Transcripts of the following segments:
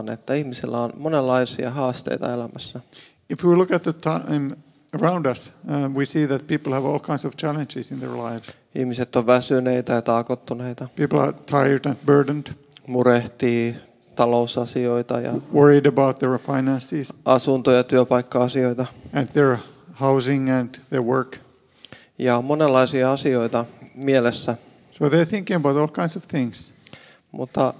että ihmisillä on monenlaisia haasteita elämässä. If we look at the time around us, we see that people have all kinds of challenges in their lives. Ihmiset on väsyneitä ja taakottuneita. People are tired and burdened. Murehtii talousasioita ja worried about their finances. Asunto- ja työpaikka-asioita. And their housing and their work. Ja monenlaisia asioita mielessä. So they're thinking about all kinds of things. Mutta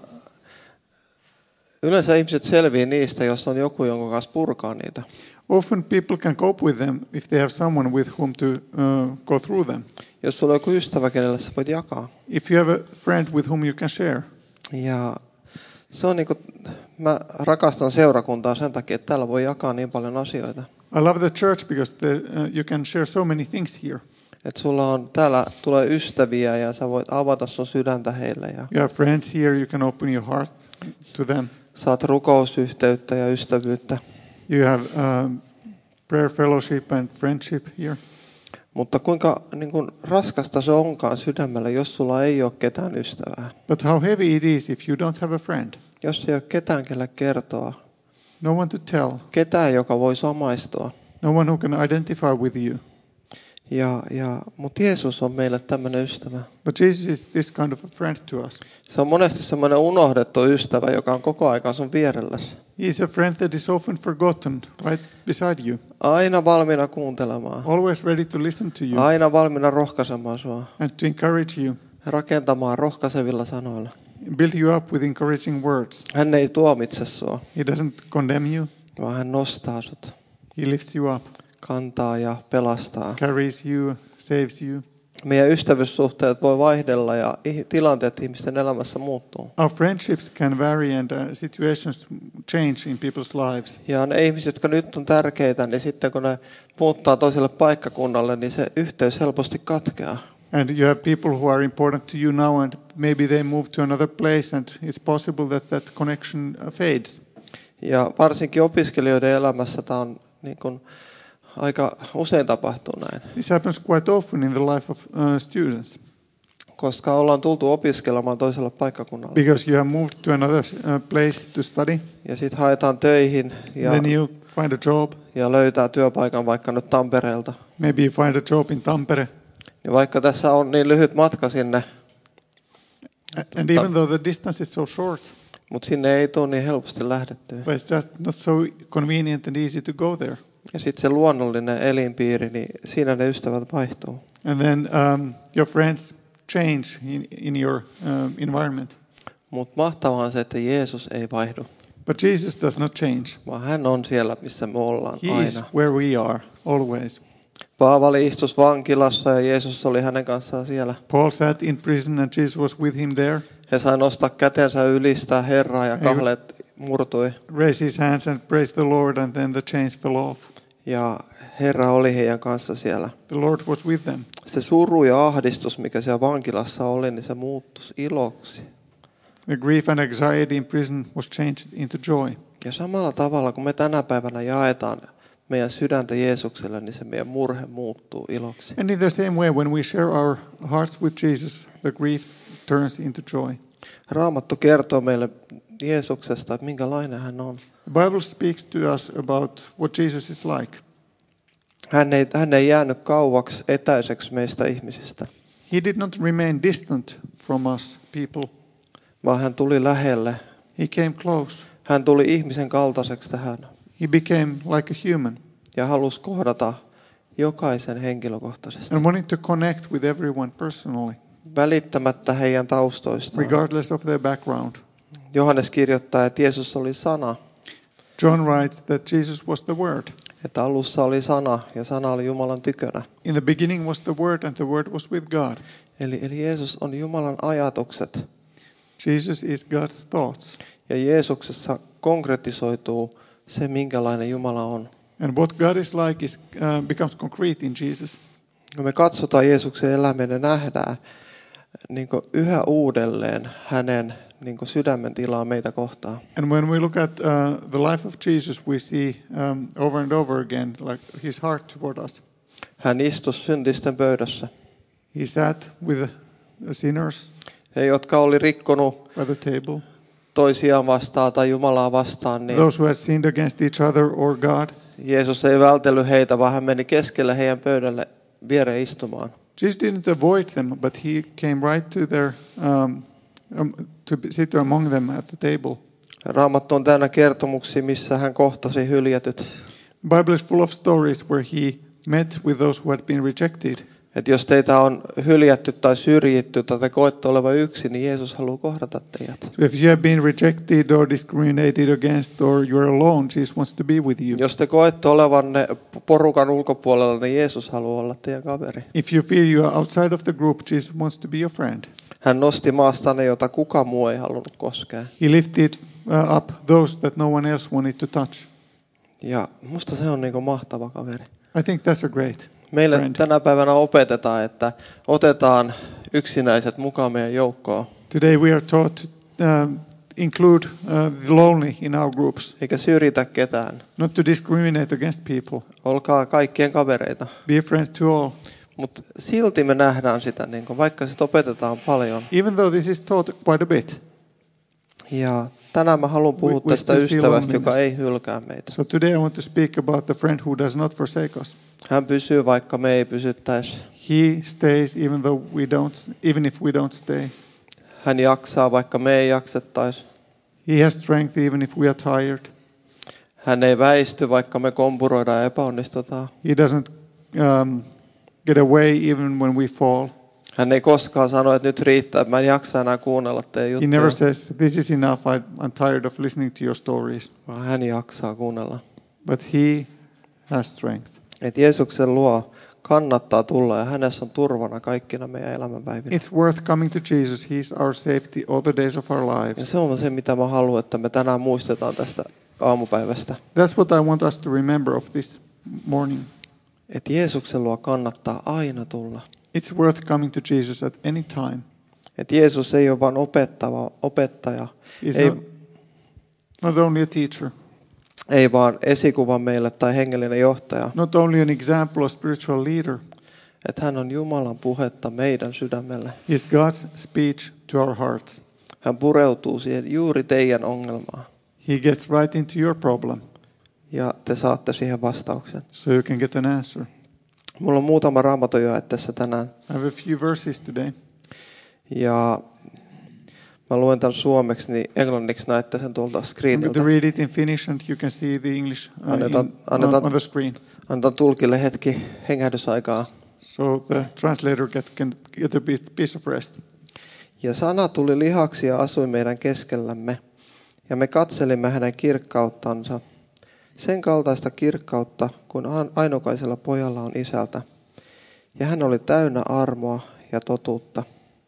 yleensä ihmiset selviää niistä, jos on joku, jonka kanssa purkaa niitä. Often people can cope with them if they have someone with whom to go through them. Jos sulla on joku ystävä, kenelle sä voit jakaa. If you have a friend with whom you can share. Ja se on niinku, mä rakastan seurakuntaa sen takia, että täällä voi jakaa niin paljon asioita. I love the church because you can share so many things here. Että sulla on, täällä tulee ystäviä ja sä voit avata sun sydäntä heille. Ja you have friends here, you can open your heart to them. Saat rukousyhteyttä ja ystävyyttä. You have prayer fellowship and friendship here. Mutta kuinka niin kuin raskasta se onkaan sydämelle, jos sulla ei ole ketään ystävää. But how heavy it is if you don't have a friend. Jos ei ole ketään, kelle kertoa. No one to tell. Ketään, joka voi samaistua. No one who can identify with you. Mutta Jeesus on meille tämmöinen ystävä. But Jesus is this kind of a friend to us. Se on monesti semmoinen unohdettu ystävä, joka on koko ajan sun vierelläsi. He is a friend that is often forgotten right beside you. Aina valmiina kuuntelemaan. Always ready to listen to you. Aina valmiina rohkaisemaan sua. And to encourage you. Rakentamaan rohkaisevilla sanoilla. Build you up with encouraging words. Hän ei tuomitse sua. He doesn't condemn you. Vaan hän nostaa sut. He lifts you up. Kantaa ja pelastaa. Carries you, saves you. Meidän ystävyyssuhteet voi vaihdella ja tilanteet ihmisten elämässä muuttuu. Our friendships can vary and situations change in people's lives. Ja ne ihmiset, jotka nyt on tärkeitä, niin sitten kun ne muuttaa toiselle paikkakunnalle, niin se yhteys helposti katkeaa. And you have people who are important to you now and maybe they move to another place and it's possible that that connection fades. Ja varsinkin opiskelijoiden elämässä tämä on niin kuin aika usein tapahtuu näin. This happens quite often in the life of students. Koska ollaan tultu opiskelemaan toiselle paikkakunnalle. Because you have moved to another place to study. Ja sitten haetaan töihin ja then you find a job. Ja löytää työpaikan vaikka nyt Tampereelta. Maybe you find a job in Tampere. Ja vaikka tässä on niin lyhyt matka sinne. And even though the distance is so short. Mutta sinne ei tule niin helposti lähdettyä. But it's just not so convenient and easy to go there. Ja sitten se luonnollinen elinpiiri, niin siinä ne ystävät vaihtuu. And then your friends change in your environment. Mutta mahtavaa on se, että Jeesus ei vaihdu. But Jesus does not change. Vaan hän on siellä, missä me ollaan He aina. is where we are, always. Paavali istui vankilassa ja Jeesus oli hänen kanssaan siellä. Paul sat in prison and Jesus was with him there. He sai nostaa kätensä ylistää Herraa ja kahleet murtui. Raise his hands and praise the Lord and then the chains fell off. Ja Herra oli heidän kanssa siellä. The Lord was with them. Se suru ja ahdistus, mikä siellä vankilassa oli, niin se muuttui iloksi. The grief and anxiety in prison was changed into joy. Ja samalla tavalla, kun me tänä päivänä jaetaan meidän sydäntä Jeesukselle, niin se meidän murhe muuttuu iloksi. And in the same way, when we share our hearts with Jesus, the grief turns into joy. Raamattu kertoo meille Jeesuksesta, että minkälainen hän on. The Bible speaks to us about what Jesus is like. Hän ei jäänyt kauaksi etäiseksi meistä ihmisistä. He did not remain distant from us people. Vaan hän tuli lähelle. He came close. Hän tuli ihmisen kaltaiseksi tähän. He became like a human. Ja halusi kohdata jokaisen henkilökohtaisesti. And wanted to connect with everyone personally. Välittämättä heidän taustoistaan. Regardless of their background. Johannes kirjoittaa, että Jeesus oli sana. John writes that Jesus was the Word. Että alussa oli sana ja sana oli Jumalan tykönä. In the beginning was the Word and the Word was with God. Eli Jeesus on Jumalan ajatukset. Jesus is God's thoughts. Ja Jeesuksessa konkretisoituu se, minkälainen Jumala on. And what God is like becomes concrete in Jesus. Kun me katsotaan Jeesuksen elämää ja nähdään niin yhä uudelleen hänen niin sydämen tilaa meitä kohtaan. And when we look at the life of Jesus, we see over and over again like his heart toward us. Hän istui syntisten pöydässä. He sat with the sinners he, jotka oli rikkonut by the table. toisiaan vastaan tai Jumalaa vastaan, niin those who had sinned against each other or God, Jeesus ei vältellyt heitä, vaan hän meni keskelle heidän pöydälle viereen istumaan. Jesus didn't avoid them, but he came right to their to sit among them at the table. Raamattu on täynnä kertomuksia, missä hän kohtasi hyljätyt. The Bible is full of stories where he met with those who had been rejected. Että jos teitä on hyljätty tai syrjitty tai te koette olevan yksin, niin Jeesus haluaa kohdata teidät. So if you have been rejected or discriminated against or you're alone, Jesus wants to be with you. Jos te koette olevanne porukan ulkopuolella, niin Jeesus haluaa olla teidän kaveri. If you feel you are outside of the group, Jesus wants to be your friend. Hän nosti maasta ne, jota kukaan muu ei halunnut koskea. He lifted up those that no one else wanted to touch. Ja musta se on niinku mahtava kaveri. I think that's a great Meille friend. tänä päivänä opetetaan, että otetaan yksinäiset mukaan meidän joukkoon. Today we are taught to include the lonely in our groups, Eikä syrjitä ketään. not to discriminate against people. Olkaa kaikkien kavereita. Be a friend to all. Mutta silti me nähdään sitä, niin kun, vaikka sitä opetetaan paljon. Even though this is taught quite a bit. Ja tänään mä haluan puhua We tästä still see ystävästä, loneliness. joka ei hylkää meitä. So today I want to speak about the friend who does not forsake us. Hän pysyy, vaikka me ei pysyttäisi. He stays even if we don't stay. Hän jaksaa, vaikka me ei jaksettaisi. He has strength even if we are tired. Hän ei väisty, vaikka me kompuroidaan ja epäonnistutaan. He doesn't get away even when we fall. Hän ei koskaan sano, että nyt riittää, että mä en jaksa enää kuunnella teidän He never juttuja. says, this is enough, I'm tired of listening to your stories. Vaan hän jaksaa kuunnella. But he has strength. Että Jeesuksen luo kannattaa tulla ja hänessä on turvana kaikkina meidän elämänpäivinä. It's worth coming to Jesus. He's our safety all the days of our Ja lives. se on se, mitä mä haluan, että me tänään muistetaan tästä aamupäivästä. That's what I want us to remember of this morning. Että Jeesuksen luo kannattaa aina tulla. It's worth coming to Jesus at any time. Että Jeesus ei ole vain opettaja, He's not only a teacher, ei vaan esikuva meille tai hengellinen johtaja. not only an example, a spiritual leader. Että hän on Jumalan puhetta meidän sydämelle. He's God's speech to our hearts. Hän pureutuu siihen juuri teidän ongelmaan. He gets right into your problem, Ja te saatte siihen vastauksen. so you can get an answer. Mulla on muutama raamatun jae tässä tänään. I have a few verses today. Ja mä luen tämän suomeksi, niin englanniksi näette sen tuolta I'm going screeniltä. to read it in Finnish, and you can see the English on the screen. Annetaan tulkille hetki hengähdysaikaa. So the translator can get a piece of rest. Ja sana tuli lihaksi ja asui meidän keskellämme. Ja me katselimme hänen kirkkauttansa. Sen kaltaista kirkkautta, kun ainokaisella pojalla on isältä. Ja hän oli täynnä armoa ja totuutta.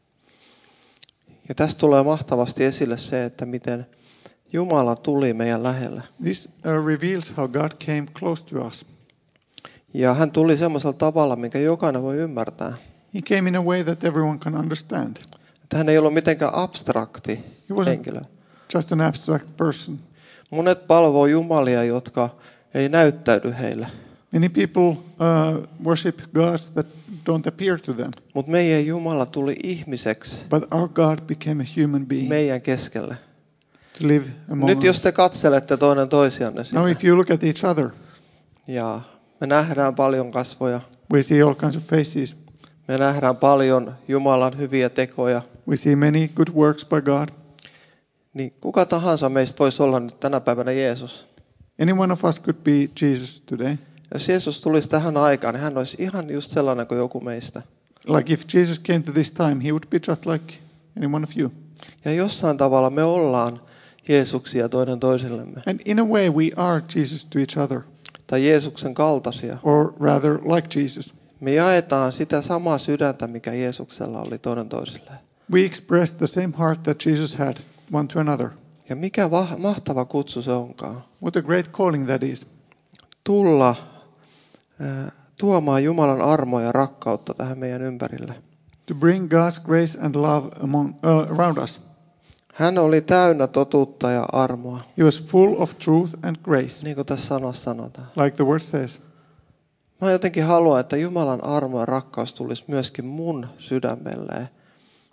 Ja tästä tulee mahtavasti esille se, että miten Jumala tuli meidän lähelle. This reveals how God came close to us. Ja hän tuli semmoisella tavalla, minkä jokainen voi ymmärtää. He came in a way that everyone can understand. Että hän ei ollut mitenkään abstrakti He wasn't henkilö. just an abstract person. Monet palvoo jumalia, jotka ei näyttäydy heille. Many people worship gods that don't appear to them. Mutta meidän Jumala tuli ihmiseksi But our God became a human being meidän keskelle. to live among Nyt jos us. te katselette toinen toisianne Now siinä, if you look at each other, ja me nähdään paljon kasvoja, we see all kinds of faces. me nähdään paljon Jumalan hyviä tekoja, We see many good works by God. niin kuka tahansa meistä voisi olla nyt tänä päivänä Jeesus. Any one of us could be Jesus today. Jos Jeesus tulisi tähän aikaan, niin hän olisi ihan just sellainen kuin joku meistä. Like if Jesus came to this time, he would be just like any one of you. Ja jossain tavalla me ollaan Jeesuksia toinen toisillemme. And in a way, we are Jesus to each other, Tai Jeesuksen kaltaisia. or rather like Jesus. Me jaetaan sitä samaa sydäntä, mikä Jeesuksella oli toinen toisilleen. We express the same heart that Jesus had one to another. Ja mikä mahtava kutsu se onkaan. What a great calling that is. Tulla tuomaan Jumalan armoa ja rakkautta tähän meidän ympärille. To bring God's grace and love around us. Hän oli täynnä totuutta ja armoa, He was full of truth and grace, niin kuin tässä sanassa sanotaan. like the word says. Mä jotenkin haluan, että Jumalan armo ja rakkaus tulisi myöskin mun sydämelleen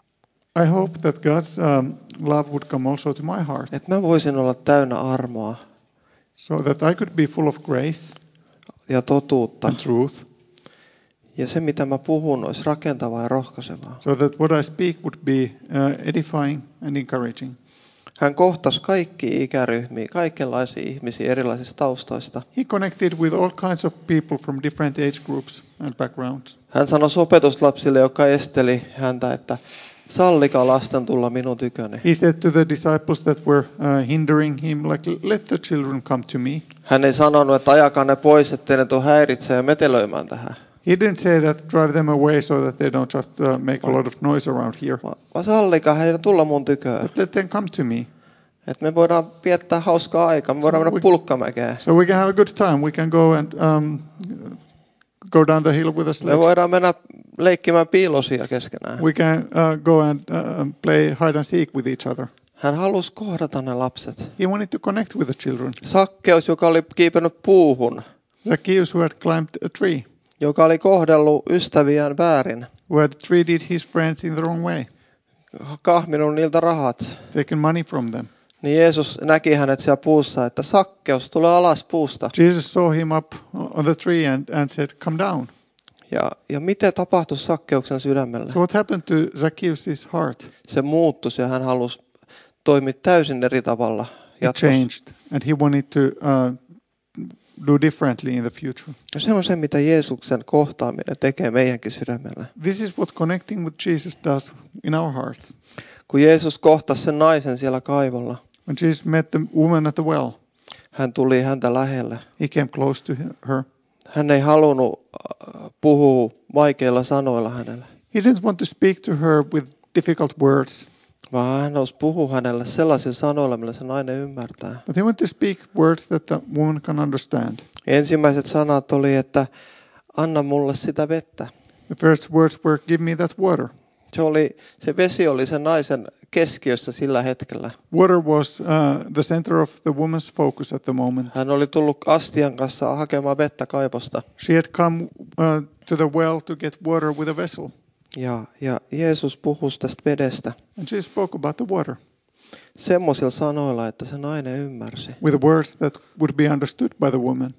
I hope that God's love would come also to my heart, Että mä voisin olla täynnä armoa so that I could be full of grace ja totuutta. and truth, Ja se, mitä mä puhun, olisi rakentavaa ja rohkaisevaa. so that what I speak would be edifying and encouraging. Hän kohtasi kaikki ikäryhmiä, kaikenlaisia ihmisiä erilaisista taustoista. He connected with all kinds of people from different age groups and backgrounds. Hän sanoi opetuslapsille, joka esteli häntä, että sallikaa lasten tulla minun tyköni. He said to the disciples that were hindering him, like, let the children come to me. Hän ei sanonut, että ajakaa ne pois, ettei ne tule häiritsemään ja metelöimään tähän. He didn't say that, drive them away so that they don't just make a lot of noise around here. Vaan sallikaa heidän tulla mun tyköön. But let them come to me. Että me voidaan viettää hauskaa aikaa, me voidaan mennä pulkkamäkeen. So we can have a good time. We can go and go down the hill with a Me sledge. voidaan mennä leikkimään piilosia keskenään. We can go and play hide and seek with each other. Hän halusi kohdata ne lapset. He wanted to connect with the children. Sakkeus, joka oli kiipennyt puuhun, Zacchaeus, who had climbed a tree, joka oli kohdellut ystäviään väärin, who had treated his friends in the wrong way, kahminut niiltä rahat. taken money from them. Niin Jeesus näki hänet siellä puussa, että Sakkeus, tule alas puusta. Jesus saw him up on the tree and said, come down. Ja mitä tapahtui Sakkeuksen sydämelle? So what happened to Zacchaeus' heart? Se muuttui ja hän halusi toimia täysin eri tavalla It jatkossa. changed, and he wanted to do differently in the future. Ja se on se, mitä Jeesuksen kohtaaminen tekee meidänkin sydämellä. This is what connecting with Jesus does in our hearts. Kun Jeesus kohtasi sen naisen siellä kaivolla, When Jesus met the woman at the well, hän tuli häntä lähelle. he came close to her. Hän ei halunnut puhua vaikeilla sanoilla hänelle, He didn't want to speak to her with difficult words, vaan hän olisi puhua hänelle sellaisilla sanoilla, millä se nainen ymmärtää. but he wanted to speak words that the woman can understand. Ensimmäiset sanat oli, että anna mulle sitä vettä. The first words were, give me that water. Se vesi oli sen naisen keskiössä sillä hetkellä. Water was the center of the woman's focus at the moment. Hän oli tullut astian kanssa hakemaan vettä kaivosta. She had come to the well to get water with a vessel. Ja Jeesus puhui tästä vedestä And she spoke about the water semmoisilla sanoilla, että se nainen ymmärsi. with words that would be understood by the woman.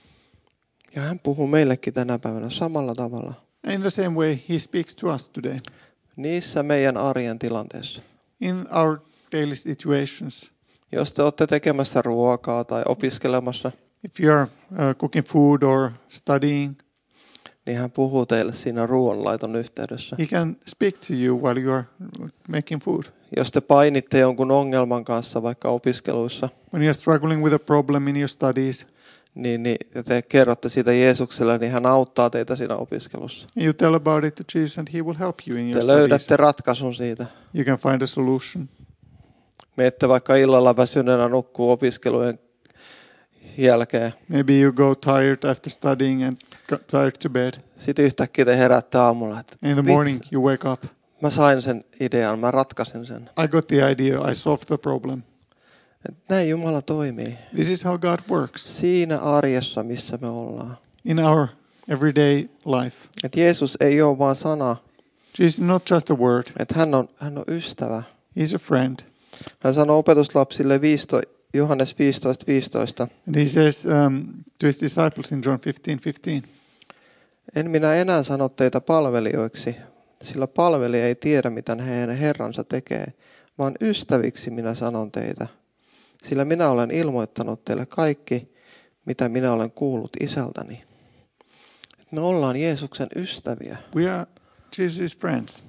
Ja hän puhuu meillekin tänä päivänä samalla tavalla. And in the same way, he speaks to us today. Niissä meidän arjen tilanteissa. In our daily situations. Jos te olette tekemässä ruokaa tai opiskelemassa, If you are cooking food or studying, niin hän puhuu teille siinä ruoanlaiton yhteydessä. he can speak to you while you are making food. Jos te painitte jonkun ongelman kanssa vaikka opiskeluissa, When you are struggling with a problem in your studies, niin te kerrotte siitä Jeesukselle, niin hän auttaa teitä siinä opiskelussa. you tell about it to Jesus and he will help you in your Te studies. löydätte ratkaisun siitä. You can find a solution. Menette vaikka illalla väsyneenä nukkuu opiskelujen jälkeen. Maybe you go tired after studying and tired to bed. Sitten yhtäkkiä te heräätte aamulla, että In the morning you wake up. mä sain sen idean, mä ratkaisin sen. I got the idea. I solved the problem. Että näin Jumala toimii. This is how God works Siinä arjessa, missä me ollaan. in our everyday life. Että Jeesus ei ole vaan sana, Jesus is not just a word. että hän on ystävä. He's a friend. Hän sanoo opetuslapsille Johannes 15:15. And he says to his disciples in John 15:15, En minä enää sano teitä palvelijoiksi, sillä palvelija ei tiedä, mitä hänen herransa tekee, vaan ystäviksi minä sanon teitä. Sillä minä olen ilmoittanut teille kaikki, mitä minä olen kuullut isältäni. Me ollaan Jeesuksen ystäviä. we are Jesus' friends.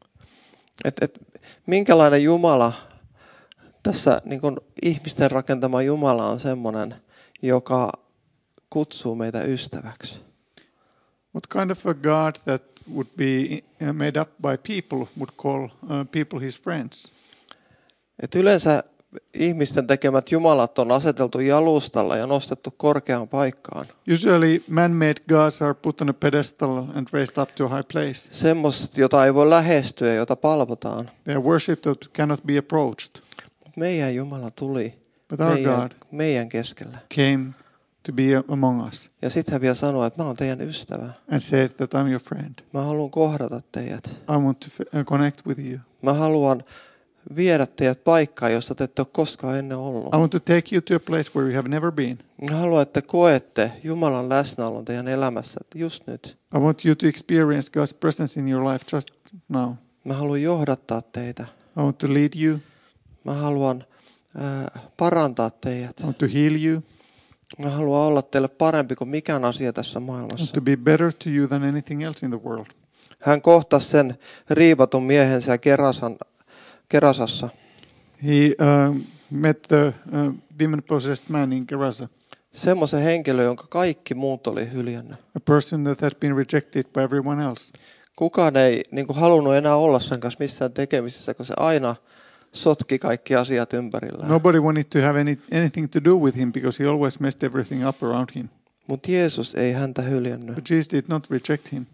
Minkälainen Jumala, tässä niin kuin ihmisten rakentama Jumala on semmoinen, joka kutsuu meitä ystäväksi. What kind of a God that would be made up by people would call people his friends? Yleensä ihmisten tekemät jumalat on aseteltu jalustalla ja nostettu korkeaan paikkaan. Usually man-made gods are put on a pedestal and raised up to a high place. Semmoiset, jota ei voi lähestyä, jota palvotaan. They are worshipped that cannot be approached. Meidän Jumala tuli But our God meidän keskellä. came to be among us. Ja sitten hän vielä sanoo, että mä oon teidän ystävä. And said that I'm your friend. Mä haluan kohdata teidät. I want to connect with you. Mä haluan viedä teidät paikkaan, josta te ette ole koskaan ennen ollut. I want to take you to a place where you have never been. Mä haluan, että koette Jumalan läsnäolon teidän elämässä just nyt. I want you to experience God's presence in your life just now. Mä haluan johdattaa teitä. I want to lead you. Mä haluan parantaa teidät. I want to heal you. Mä haluan olla teille parempi kuin mikään asia tässä I want maailmassa. to be better to you than anything else in the world. Hän kohtasi sen riivatun miehen siellä Gerasassa. He met the demon-possessed man in Gerasa, Semmoisen henkilön, jonka kaikki muut oli hyljännyt. a person that had been rejected by everyone else. Kukaan ei halunnut enää olla sen kanssa missään tekemisissä, kun se aina sotki kaikki asiat ympärillään. Nobody wanted to have anything to do with him because he always messed everything up around him. Mutta Jeesus ei häntä hyljännyt. But Jesus did not reject him.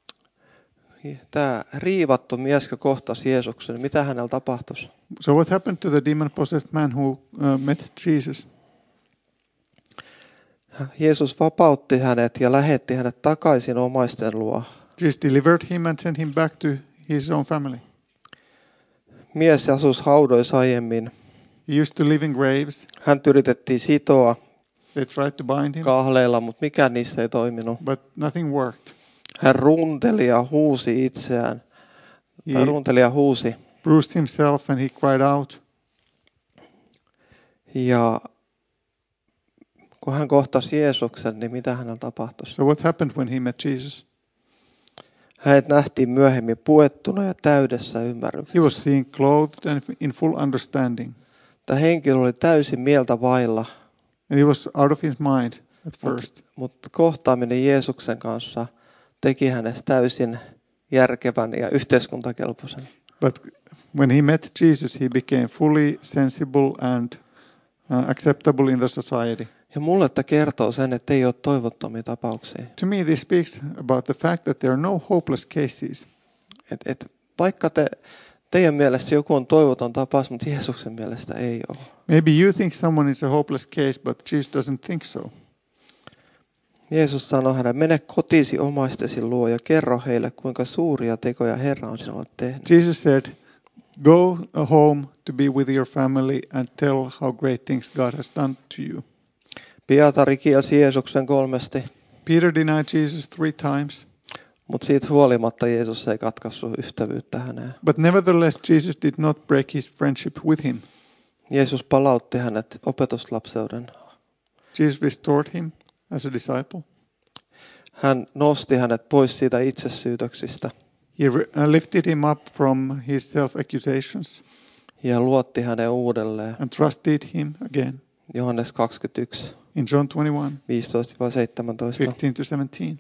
Tämä riivattu mies, joka kohtasi Jeesuksen, mitä hänellä tapahtui? So what happened to the demon-possessed man who met Jesus? Jeesus vapautti hänet ja lähetti hänet takaisin omaisten luo. Jesus delivered him and sent him back to his own family. Mies asuisi haudoissa aiemmin. He used to live in graves. Hän yritettiin sitoa They tried to bind him, kahleilla, mutta mikään niistä ei toiminut. but nothing worked. Hän runteli ja huusi itseään. Tai runteli ja huusi. Bruised himself and he cried out. Ja kun hän kohtasi Jeesuksen, niin mitä hänellä tapahtui? So what happened when he met Jesus? Hänet nähtiin myöhemmin puettuna ja täydessä He ymmärryksessä. was seen clothed and in full understanding. Tämä henkilö oli täysin mieltä vailla, And he was out of his mind at first. mutta kohtaaminen Jeesuksen kanssa teki hänestä täysin järkevän ja yhteiskuntakelpoisen. But when he met Jesus, he became fully sensible and acceptable in the society. Ja mulle tämä kertoo sen, että ei ole toivottomia tapauksia. To me, this speaks about the fact that there are no hopeless cases. Vaikka teidän mielestä joku on toivoton tapaus, mutta Jeesuksen mielestä ei ole. Maybe you think someone is a hopeless case, but Jesus doesn't think so. Jeesus sanoi hänelle, mene kotiisi omaistesi luo ja kerro heille, kuinka suuria tekoja Herra on sinulle tehnyt. Jesus said, go home to be with your family and tell how great things God has done to you. Pietari kielsi Jeesuksen 3, Peter denied Jesus 3 times. mutta siitä huolimatta Jeesus ei katkaissut ystävyyttä häneen. But nevertheless, Jesus did not break his friendship with him. Jeesus palautti hänet opetuslapseuden. Jesus restored him as a disciple. Hän nosti hänet pois siitä itsesyytöksistä He lifted him up from his self-accusations ja luotti hänen uudelleen. and trusted him again. Johannes 21, In John 21, 15-17. 15-17.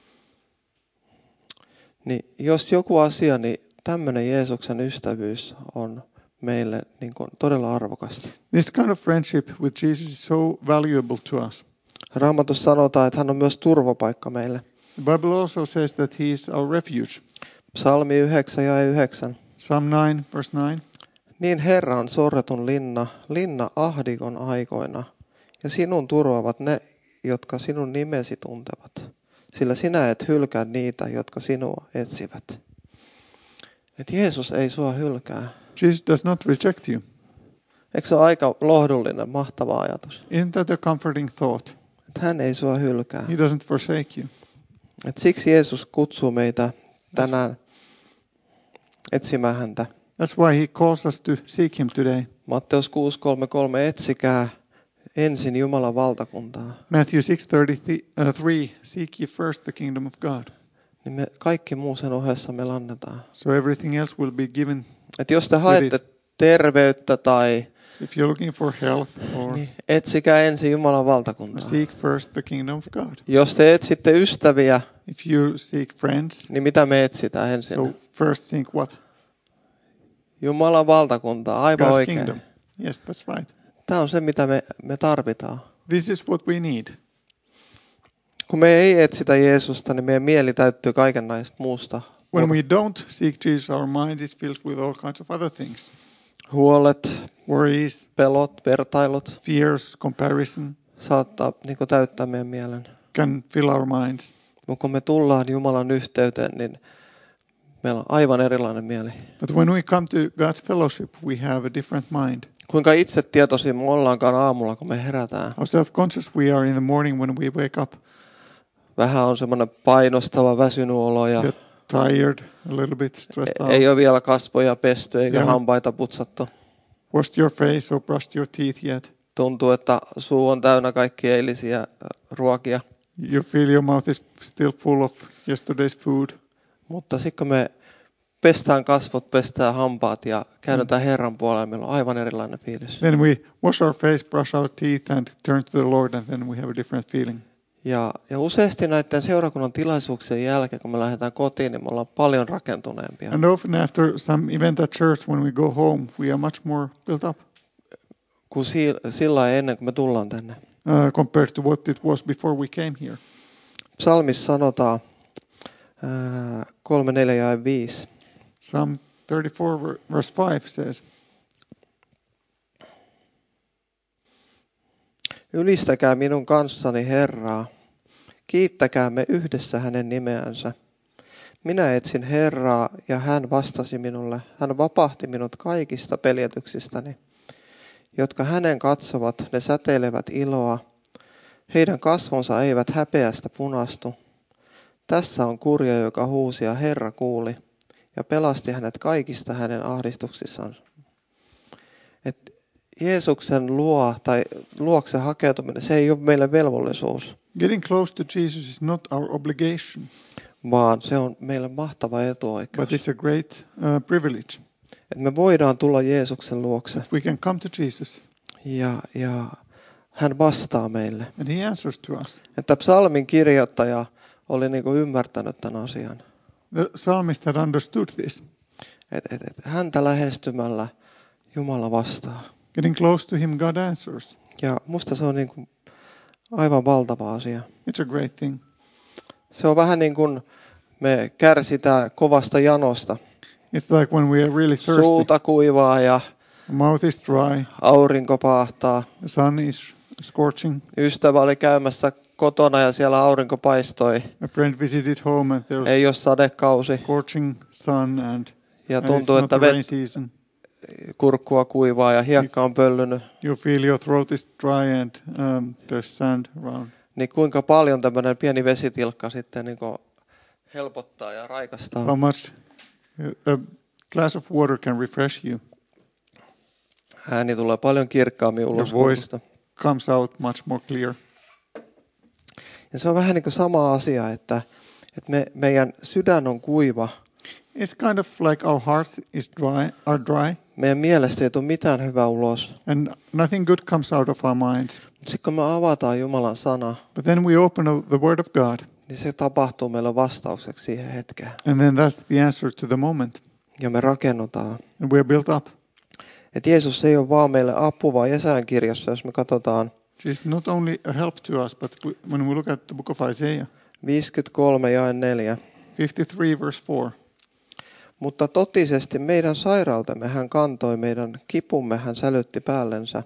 Niin jos joku asia, niin tämmöinen Jeesuksen ystävyys on meille niin kuin todella arvokasta. This kind of friendship with Jesus is so valuable to us. Raamatussa sanotaan, että hän on myös turvapaikka meille. The Bible also says that he is our refuge. Psalmi 9 ja 9. Psalm 9, verse 9. Niin Herra on sorretun linna ahdikon aikoina, ja sinun turvaavat ne, jotka sinun nimesi tuntevat. Sillä sinä et hylkää niitä, jotka sinua etsivät. Et Jeesus ei sua hylkää. Jesus does not reject you. Eikö se ole aika lohdullinen, mahtava ajatus? Isn't that a comforting thought? Että hän ei sua hylkää. He doesn't forsake you. Et siksi Jeesus kutsuu meitä tänään etsimään häntä. That's why he calls us to seek him today. Matteus 6:33, etsikää ensin Jumalan valtakuntaa. Matthew 6:33, seek ye first the kingdom of God. Niin me kaikki muu sen ohessa me lannetaan. So everything else will be given. Et jos te haette terveyttä tai If you're looking for health or niin etsikää ensin Jumalan valtakuntaa. seek first the kingdom of God. Jos te etsitte ystäviä, If you seek friends, niin mitä me etsitään ensin? so first think what? Jumalan valtakuntaa, aivan God's oikein. kingdom. Yes, that's right. Tämä on se, mitä me tarvitaan. This is what we need. Kun me ei etsitä Jeesusta, niin meidän mieli täyttyy kaikenlaista muusta. When we don't seek Jesus, our mind is filled with all kinds of other things. Huolet, Worries, pelot, vertailut, fears, comparison, saattaa niin kuin täyttää meidän mielen. can fill our minds. Mutta kun me tullaan Jumalan yhteyteen, niin meillä on aivan erilainen mieli. But when we come to God's fellowship, we have a different mind. Kuinka itsetietoisia me ollaankaan aamulla, kun me herätään. How self-conscious we are in the morning when we wake up. Vähän on semmoinen painostava, väsynyt olo ja Get tired, a little bit stressed out. ei ole vielä kasvoja pesty eikä hampaita putsattu. Washed your face or brushed your teeth yet. Tuntuu, että suu on täynnä kaikkia eilisiä ruokia. You feel your mouth is still full of yesterday's food. Mutta sitten kun me pestään kasvot, pestään hampaat ja käydään Herran puolella, meillä on aivan erilainen fiilis. Then we wash our face, brush our teeth and turn to the Lord and then we have a different feeling. Ja useasti näiden seurakunnan tilaisuuksien jälkeen, kun me lähdetään kotiin, niin me ollaan paljon rakentuneempia. And often after some event at church, when we go home, we are much more built up Kuin sillä ennen kuin me tullaan tänne. compared to what it was before we came here. Psalmissa sanotaan 3, 4 ja 5. Psalm 34 verse 5 says, Ylistäkää minun kanssani Herraa, kiittäkäämme yhdessä hänen nimeänsä. Minä etsin Herraa ja hän vastasi minulle. Hän vapahti minut kaikista peljätyksistäni. Jotka hänen katsovat, ne säteilevät iloa. Heidän kasvonsa eivät häpeästä punastu. Tässä on kurja, joka huusi ja Herra kuuli ja pelasti hänet kaikista hänen ahdistuksissaan. Et Jeesuksen luokse hakeutuminen, se ei ole meille velvollisuus, getting close to Jesus is not our obligation, vaan se on meille mahtava etuoikeus. but it's a great privilege. Et me voidaan tulla Jeesuksen luokse We can come to Jesus ja hän vastaa meille. and he answers to us. Että psalmin kirjoittaja oli niinku ymmärtänyt tämän asian. The psalmist had understood this. Et häntä lähestymällä Jumala vastaa. Getting close to him, God answers. Ja musta se on niinku aivan valtava asia. It's a great thing. Se on vähän niin kuin me kärsitään kovasta janosta. It's like when we are really thirsty. Suuta kuivaa ja The mouth is dry. aurinko paahtaa. The sun is scorching. Ystävä oli käymässä kotona ja siellä aurinko paistoi. A friend visited home and there was Ei ole sadekausi scorching sun and ja it's tuntuu, not että the rain season. kurkkua kuivaa ja hiekka on pöllynyt. You feel your throat is dry and there's sand around. Niin kuinka paljon tämmöinen pieni vesitilkka sitten niin kuin helpottaa ja raikastaa. How much a glass of water can refresh you. Ääni tulee paljon kirkkaammin ulos Your voice kurkusta. comes out much more clear. Ja se on vähän niin kuin sama asia, että meidän sydän on kuiva. It's kind of like our heart is dry, Meidän mielestä ei tule mitään hyvää ulos. and nothing good comes out of our minds. Sitten kun me avataan Jumalan sana, But then we open the Word of God, niin se tapahtuu meille vastaukseksi siihen hetkeen. and then that's the answer to the moment, Ja me rakennutaan. and we are built up. Että Jeesus ei ole vaan meille apu, vaan Jesajan kirjassa, jos me katsotaan It's not only a help to us, but when we look at the book of Isaiah, 53 jae 4. 53 verse 4, Mutta totisesti meidän sairautemme hän kantoi, meidän kipumme hän sälytti päällensä.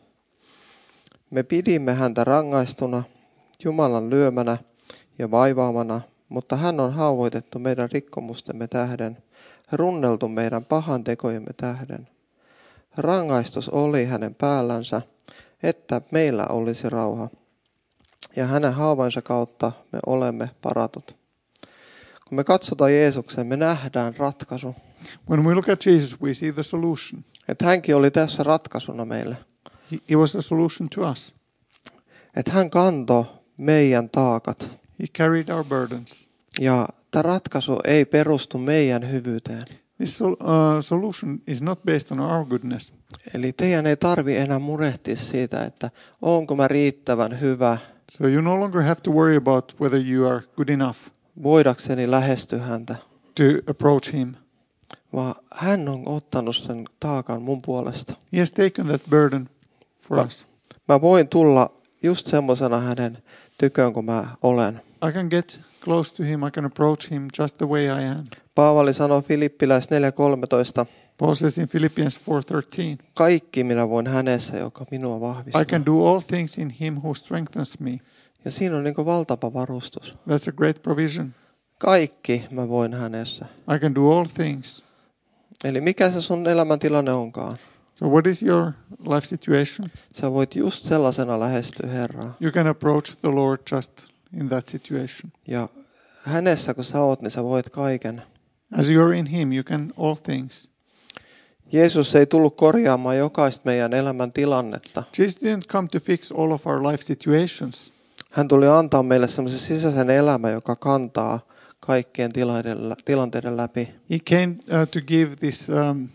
Me pidimme häntä rangaistuna, Jumalan lyömänä ja vaivaamana, mutta hän on haavoitettu meidän rikkomustemme tähden, runneltu meidän pahan tekojemme tähden. Rangaistus oli hänen päällänsä, että meillä olisi rauha. Ja hänen haavainsa kautta me olemme paratut. Kun me katsotaan Jeesuksen, me nähdään ratkaisu. when we look at Jesus, we see the solution. Että hänkin oli tässä ratkaisuna meille. He was a solution to us. Että hän kantoi meidän taakat. He carried our burdens. Ja tämä ratkaisu ei perustu meidän hyvyyteen. This solution is not based on our goodness. Eli teidän ei tarvi enää murehtia siitä, että onko mä riittävän hyvä, So you no longer have to worry about whether you are good enough voidakseni lähestyä häntä. to approach him. Vaan hän on ottanut sen taakan mun puolesta. He has taken that burden for us. Mä voin tulla just semmosena hänen tyköön, kun mä olen. I can get close to him. I can approach him just the way I am. Paavali sanoi Filippiläis 4.13. Paul says in Philippians 4:13, Kaikki minä voin hänessä, joka minua I vahvistaa. can do all things in him who strengthens me. Ja siinä on niin kuin valtava varustus. That's a great provision. Kaikki mä voin hänessä. I can do all things. Eli mikä se sun elämäntilanne onkaan? So what is your life situation? Sä voit just sellaisena lähestyä Herraa. You can approach the Lord just in that situation. Ja hänessä kun sä oot, niin sä voit kaiken. As you are in him, you can all things. Jeesus ei tullut korjaamaan jokaista meidän elämän tilannetta. Jesus didn't come to fix all of our life situations. Hän tuli antaa meille semmoisen sisäisen elämän, joka kantaa kaikkien tilanteiden läpi. He came to give this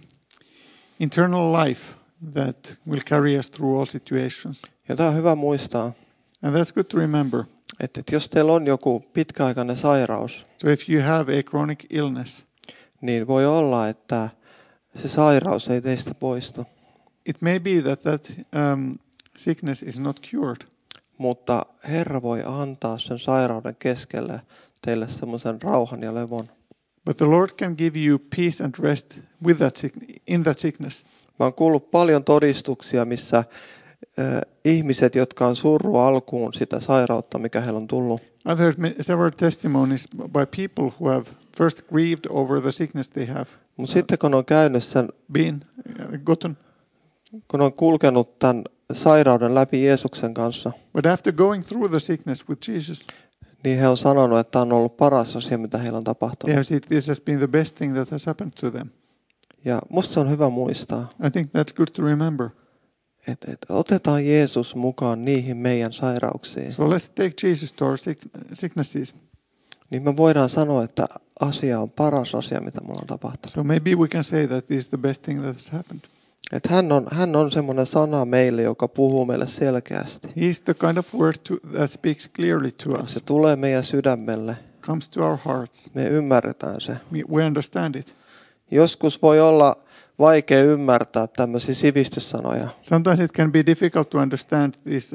internal life that will carry us through all situations. Ja tämä on hyvä muistaa, And that's good to remember. että jos teillä on joku pitkäaikainen sairaus, So if you have a chronic illness, niin voi olla, että se sairaus ei teistä poistu. it may be that sickness is not cured. Mutta Herra voi antaa sen sairauden keskelle teille semmoisen rauhan ja levon. But the Lord can give you peace and rest with in that sickness. Mä oon kuullut paljon todistuksia, missä ihmiset, jotka on surru alkuun sitä sairautta, mikä heillä on tullut. I've heard several testimonies by people who have first grieved over the sickness they have Mutta sitten kun on käynyt sen, gotten. kun on kulkenut tämän sairauden läpi Jeesuksen kanssa, But after going through the sickness with Jesus, niin he on sanonut, että tämä on ollut paras asia, mitä heillä on they tapahtunut. have said this has been the best thing that has happened to them. Ja musta se on hyvä muistaa, I think that's good to remember. että otetaan Jeesus mukaan niihin meidän sairauksiin. So let's take Jesus to our sicknesses. Niin me voidaan sanoa, että asia on paras asia, mitä mulla on tapahtunut. So maybe we can say that this is the best thing that has happened. Että hän on semmoinen sana meille, joka puhuu meille selkeästi. He's the kind of word that speaks clearly to us. Se tulee meidän sydämelle. Comes to our hearts. Me ymmärretään se. We understand it. Joskus voi olla vaikea ymmärtää tämmöisiä sivistyssanoja. Sometimes it can be difficult to understand these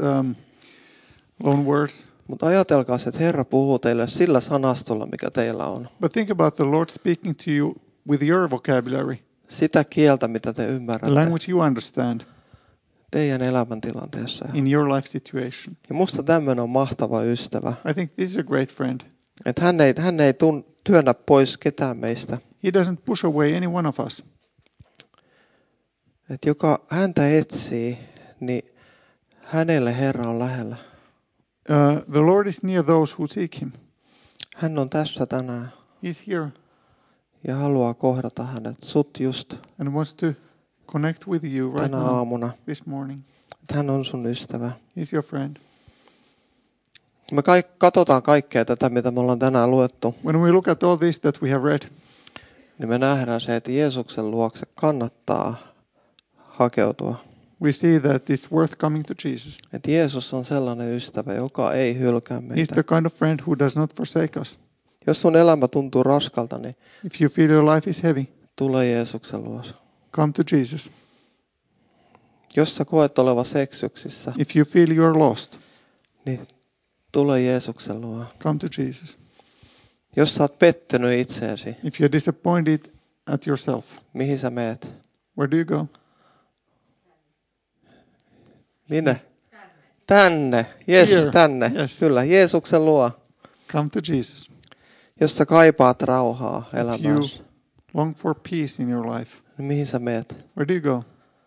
loan words. Mutta ajatelkaa, että Herra puhuu teille sillä sanastolla, mikä teillä on. But think about the Lord speaking to you with your vocabulary, Sitä kieltä, mitä te the ymmärrätte language you understand teidän elämäntilanteessa. in your life situation. Ja musta tämmöinen on mahtava ystävä. I think this is a great friend. Että hän ei työnnä pois ketään meistä. He doesn't push away any one of us. Että joka häntä etsii, niin hänelle Herra on lähellä. The Lord is near those who seek him. Hän on tässä tänään He's here ja haluaa kohdata hänet, sut just and wants to connect with you right tänä now, aamuna. this morning. Että hän on sun ystävä. He's your friend. Me katsotaan kaikkea tätä, mitä me ollaan tänään luettu, When we look at all this that we have read, niin me nähdään se, että Jeesuksen luokse kannattaa hakeutua. we see that it's worth coming to Jesus. Että Jeesus on sellainen ystävä, joka ei hylkää He's meitä. the kind of friend who does not forsake us. Jos sun elämä tuntuu raskalta, niin If you feel your life is heavy, tule Jeesuksen luokse. come to Jesus. Jos sä koet olevasi eksyksissä, If you feel you're lost, niin tule Jeesuksen luo. come to Jesus. Jos sä oot pettynyt itseesi, If you're disappointed at yourself, mihin sä meet? where do you go? Minne? Tänne. Yes, Here. tänne. Yes. Kyllä, Jeesuksen luo. Come to Jesus. Jos sä kaipaat rauhaa If you elämääsi, long for peace in your life, niin mihin sä meet? where do you go?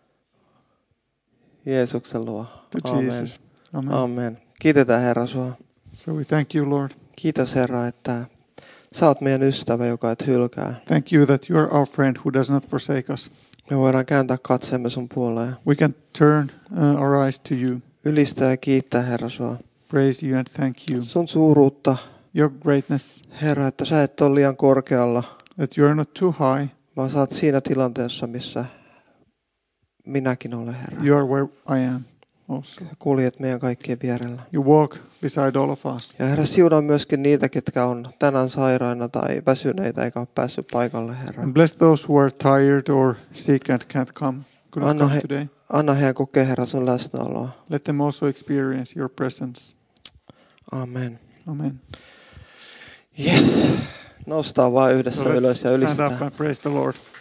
Jeesuksen luo. To Amen. Jesus. Amen. Amen. Kiitetään Herra sua. So we thank you, Lord. Kiitos Herra, että sä oot meidän ystävä, joka et hylkää. Thank you that you are our friend who does not forsake us. Me voidaan kääntää katseemme sun puoleen. We can turn our eyes to you, Ylistää ja kiittää Herra sua. praise you and thank you. Sun suuruutta, Your greatness, Herra, että sä et ole liian korkealla, that you are not too high, vaan sä oot siinä tilanteessa, missä minäkin olen, Herra. you are where I am also. Kuljet meidän kaikkien vierellä. You walk beside all of us. Ja Herra, siunaa myöskin niitä, ketkä on tänään sairaina tai väsyneitä eikä ole päässyt paikalle, Herra. And bless those who are tired or sick and could not Anna come today. Anna heidän kokea, Herra, sun läsnäoloa. Let them also experience your presence. Amen. Amen. Yes. Noustaan vaan yhdessä So let's ylös ja stand up ylistetään. and praise the Lord.